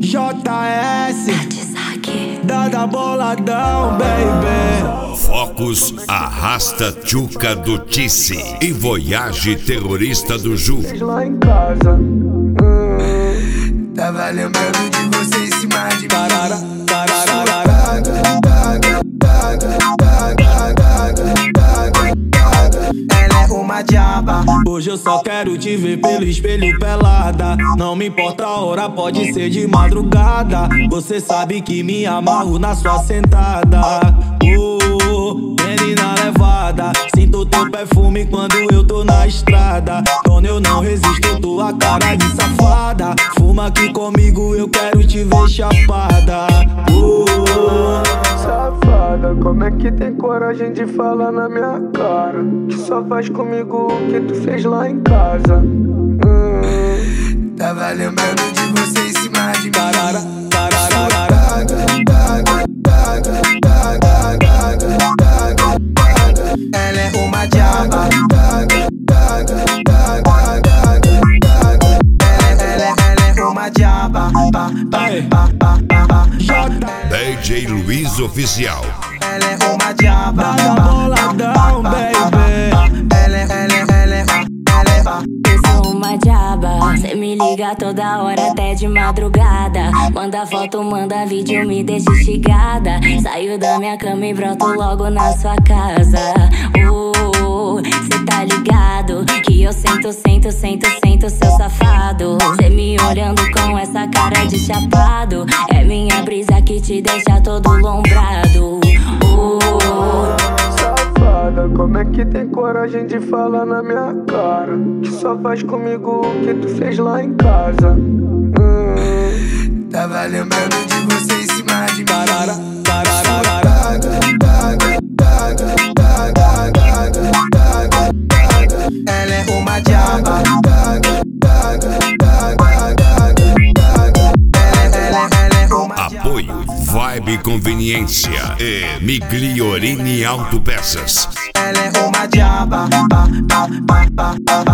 JS, Dada Boladão, baby. Focus arrasta Tchuca do Tice e Voyage terrorista do Ju. Lá em casa, Tava lembrando de você em cima de mim. Ela é uma diaba. hoje eu só quero te ver pelo espelho pelada. Não me importa a hora, pode ser de madrugada. Você sabe que me amarro na sua sentada. Menina levada, sinto teu perfume quando eu tô na estrada. Quando eu não resisto, tua cara de safada. Fuma aqui comigo, eu quero te ver chapada. Safada, como é que tem coragem de falar na minha cara? Que só faz comigo o que tu fez lá em casa. Tava lembrando de você em cima de mim. Ela é uma diaba. Ela é uma diaba. DJ Luiz Oficial. Ela é uma diaba. Dada Boladão, baby. Ela é Eu sou uma diaba, cê me liga toda hora até de madrugada. Manda foto, manda vídeo, me deixa instigada. Saio da minha cama e broto logo na sua casa. Cê tá ligado que eu sento, seu safado. Cê me olhando com essa cara de chapado. É minha brisa que te deixa todo lombrado. Safada, como é que tem coragem de falar na minha cara? Que só faz comigo o que tu fez lá em casa. Tava lembrando de você em cima de mim. Ela é uma diaba. Ela é uma diaba. Apoio Vibe Conveniência e Migliorini Autopeças. Ela é uma diaba.